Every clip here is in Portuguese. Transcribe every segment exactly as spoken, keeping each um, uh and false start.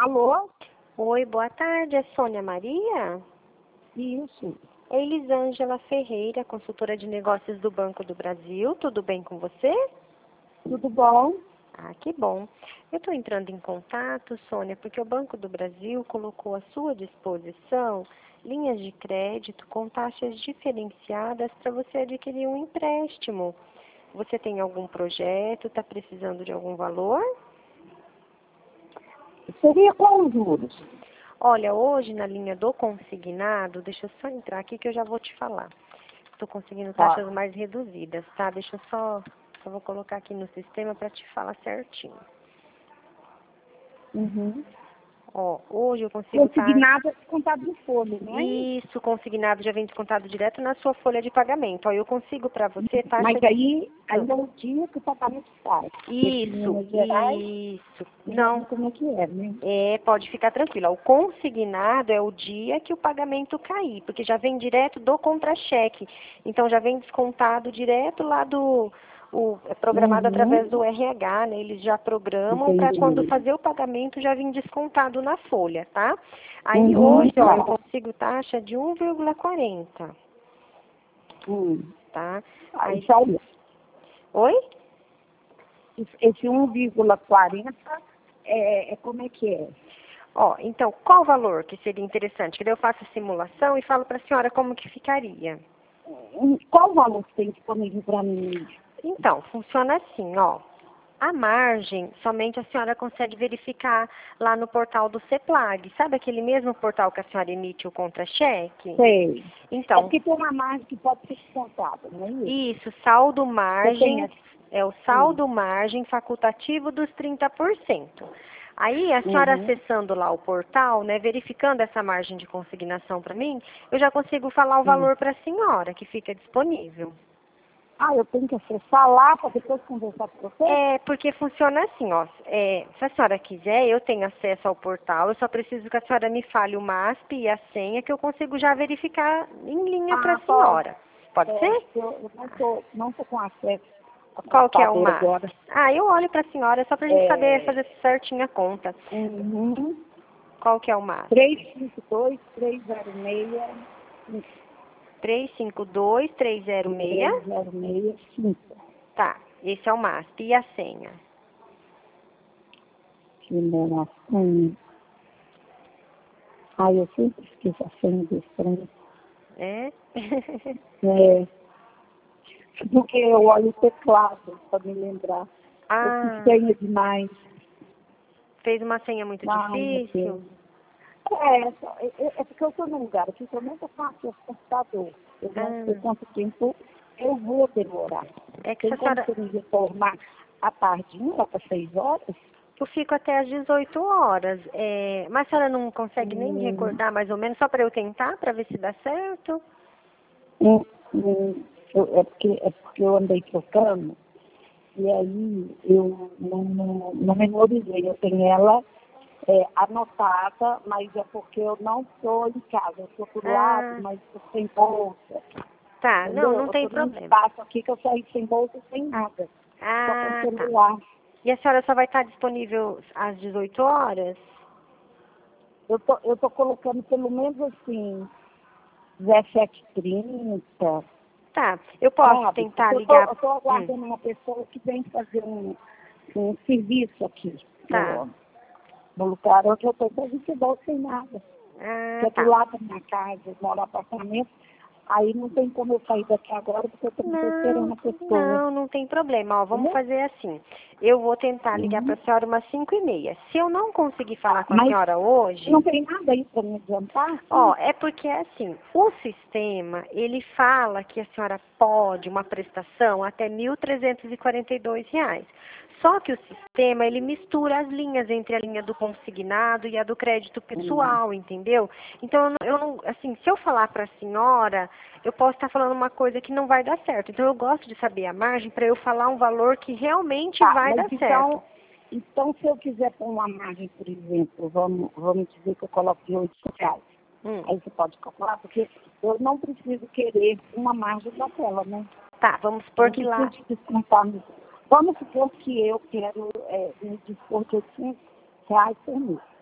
Alô? Oi, boa tarde, é Sônia Maria? Isso. É Elisângela Ferreira, consultora de negócios do Banco do Brasil. Tudo bem com você? Tudo bom? Ah, que bom. Eu estou entrando em contato, Sônia, porque o Banco do Brasil colocou à sua disposição linhas de crédito com taxas diferenciadas para você adquirir um empréstimo. Você tem algum projeto? Está precisando de algum valor? Seria qual os juros? Olha, hoje na linha do consignado, deixa eu só entrar aqui que eu já vou te falar. Estou conseguindo Tá. taxas mais reduzidas, tá? Deixa eu só, só vou colocar aqui no sistema para te falar certinho. Uhum. Ó, hoje eu consigo taxa... Consignado é descontado do folha, não é? Isso, consignado já vem descontado direto na sua folha de pagamento. Ó, eu consigo para você taxa Mas de... aí, aí é o dia que o pagamento sai. Porque aqui em Isso, Minas Gerais, isso. já Não, vi como é que é, né? é, pode ficar tranquila. O consignado é o dia que o pagamento cair, porque já vem direto do contra-cheque. Então já vem descontado direto lá do... O, é programado Uhum. através do R H, né? Eles já programam para quando Entendi. fazer o pagamento já vir descontado na folha, tá? Aí Uhum. hoje, ó, eu Tá. consigo taxa de um vírgula quarenta, Hum. tá? Aí Aí, saiu. oi? Esse um vírgula quarenta é, é como é que é? Ó, então, qual o valor que seria interessante? Que daí eu faço a simulação e falo para a senhora como que ficaria. Hum, Qual o valor que tem disponível para mim? Então, funciona assim, ó. A margem, somente a senhora consegue verificar lá no portal do CEPLAG. Sabe aquele mesmo portal que a senhora emite o contra-cheque? Sei. É Então, porque tem uma margem que pode ser descontada, não é isso? isso, saldo Você tem margem, essa? é o Hum. saldo margem facultativo dos trinta por cento. Aí, a senhora Uhum. acessando lá o portal, né, verificando essa margem de consignação para mim, eu já consigo falar o Hum. valor para a senhora que fica disponível. Ah, eu tenho que acessar lá para depois conversar com você? É, porque funciona assim, ó. É, se a senhora quiser, eu tenho acesso ao portal, eu só preciso que a senhora me fale o MASP e a senha que eu consigo já verificar em linha para Ah, a pode. senhora. Pode É, ser? porque eu, eu não tô, não tô com acesso ao Qual que é o computador MASP? agora. Ah, eu olho para a senhora só para a gente saber É, fazer certinho a conta. uhum. Qual que é o MASP? três cinco dois, três zero seis, três cinco dois, três zero seis. três zero seis, cinco. Tá, esse é o MASP. E a senha? Que numeração. Ah, eu sempre esqueço a senha desse trem. É? É, porque eu olho o teclado para me lembrar. Eu fiz Ah, senha demais. fez uma senha muito Ai, meu difícil? Deus. É, só- é, é é porque eu estou num lugar aqui que eu nunca faço esse computador. Eu não sei Ah, quanto tempo eu vou demorar. é que se Tem a como senhora... você me informar à tardinha, lá para seis horas? Eu fico até às dezoito horas. É, mas a senhora não consegue nem Hum, recordar mais ou menos, só para eu tentar, para ver se dá certo? hum, hum, eu- é, porque, é porque eu andei trocando e aí eu não, não, não memorizei. Eu tenho ela é, anotada, mas é porque eu não estou em casa. Eu estou do lado, Ah, mas estou sem bolsa. tá. Não, Entendeu? não Eu tem estou num problema. espaço aqui que eu saí sem bolsa, sem nada. Só com o Ah, tá. celular. E a senhora só vai estar disponível às dezoito horas? Eu tô, eu tô colocando pelo menos assim, dezessete e trinta, Tá. Eu posso sabe? tentar Porque eu tô, ligar. eu tô Hum, aguardando uma pessoa que vem fazer um, um serviço aqui tá. no, no lugar onde eu estou, para vinte e dois sem nada. Que Ah, é do tá. lado da minha casa, eu moro no apartamento. Aí não tem como eu sair daqui agora, porque eu também estou esperando Não, a pessoa. não, não tem problema. Ó, vamos Entendeu? fazer assim. Eu vou tentar ligar para Uhum. a senhora umas cinco e meia. Se eu não conseguir falar com a Mas senhora hoje, não tem nada aí para me adiantar, ó, assim? é porque assim, o sistema, ele fala que a senhora pode uma prestação até mil trezentos e quarenta e dois reais. Só que o sistema, ele mistura as linhas entre a linha do consignado e a do crédito Hum. pessoal, entendeu? Então, eu não, eu não- assim, se eu falar para a senhora, eu posso estar falando uma coisa que não vai dar certo. Então, eu gosto de saber a margem para eu falar um valor que realmente Tá, vai mas dar certo. então, então se eu quiser pôr uma margem, por exemplo, vamos, vamos dizer que eu coloco de oito reais. Hum, Aí você pode calcular, porque eu não preciso querer uma margem daquela, né? tá, vamos Eu supor não que preciso lá... de descontar. Vamos supor que eu quero é, me dispor de oitocentos reais por mês.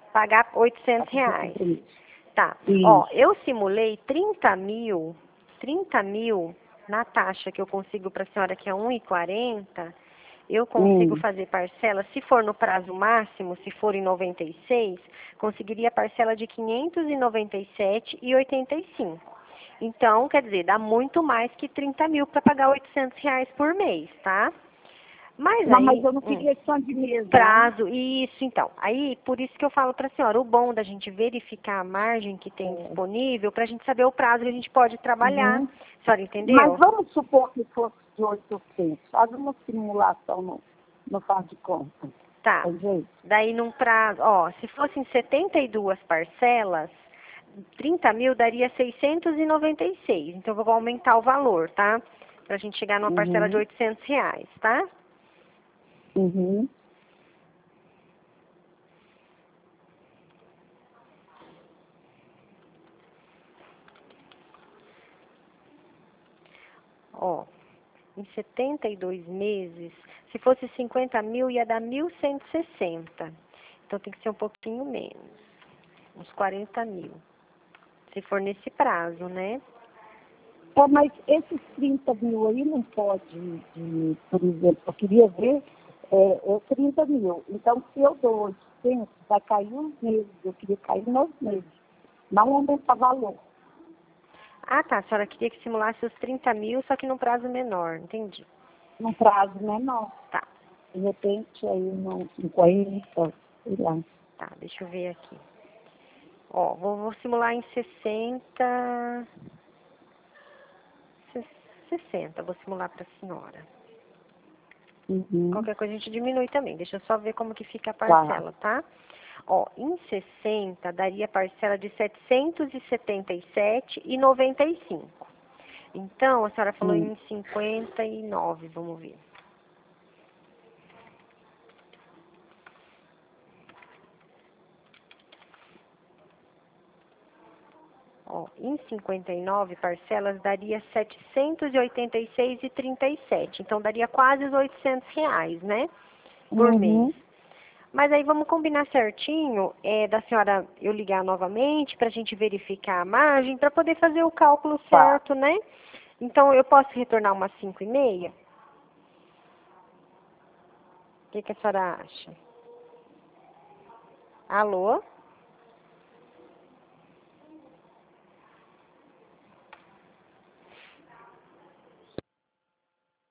Pagar oitocentos reais. Tá. Isso. Ó, eu simulei trinta mil, trinta mil na taxa que eu consigo para a senhora, que é um e quarenta. Eu consigo Hum. fazer parcela, se for no prazo máximo, se for em noventa e seis, conseguiria parcela de quinhentos e noventa e sete reais e oitenta e cinco. Então, quer dizer, dá muito mais que trinta mil para pagar oitocentos reais por mês, tá? Mas Não, aí, mas eu não hum, queria só de mês, não. prazo, isso, então. Aí, por isso que eu falo para a senhora, o bom da gente verificar a margem que tem É. disponível, para a gente saber o prazo que a gente pode trabalhar. Uhum. A senhora Mas entendeu? vamos supor que fosse de oitocentos. Faz uma simulação no, no faz de conta. Tá. Tem jeito? Daí, num prazo, ó, se fossem setenta e duas parcelas, trinta mil daria seiscentos e noventa e seis. Então, eu vou aumentar o valor, tá? Pra gente chegar numa parcela de Uhum. oitocentos reais, tá? Uhum. Ó, em setenta e dois meses, se fosse cinquenta mil, ia dar mil cento e sessenta. Então, tem que ser um pouquinho menos, uns quarenta mil. Se for nesse prazo, né? É, mas esses trinta mil aí não pode, de, por exemplo, eu queria ver é, é trinta mil. Então, se eu dou oitocentos, vai cair uns meses. Eu queria cair nos meses. Não aumenta valor. Ah, tá. A senhora queria que simulasse os trinta mil, só que num prazo menor. Entendi. Num prazo menor. Tá, De repente, aí, não cinquenta, sei lá. tá. Deixa eu ver aqui. Ó, vou, vou simular em sessenta... se- sessenta, vou simular para a senhora. Uhum. Qualquer coisa a gente diminui também. Deixa eu só ver como que fica a Tá. parcela, tá? Ó, em sessenta, daria parcela de setecentos e setenta e sete reais e noventa e cinco. Então, a senhora falou Hum. em cinquenta e nove, vamos ver. Ó, em cinquenta e nove parcelas daria setecentos e oitenta e seis reais e trinta e sete. Então, daria quase os oitocentos reais, né? Por mês. Uhum. Mas aí vamos combinar certinho é, da senhora eu ligar novamente para a gente verificar a margem para poder fazer o cálculo Tá. certo, né? Então, eu posso retornar umas cinco e meia? O que, que a senhora acha? Alô?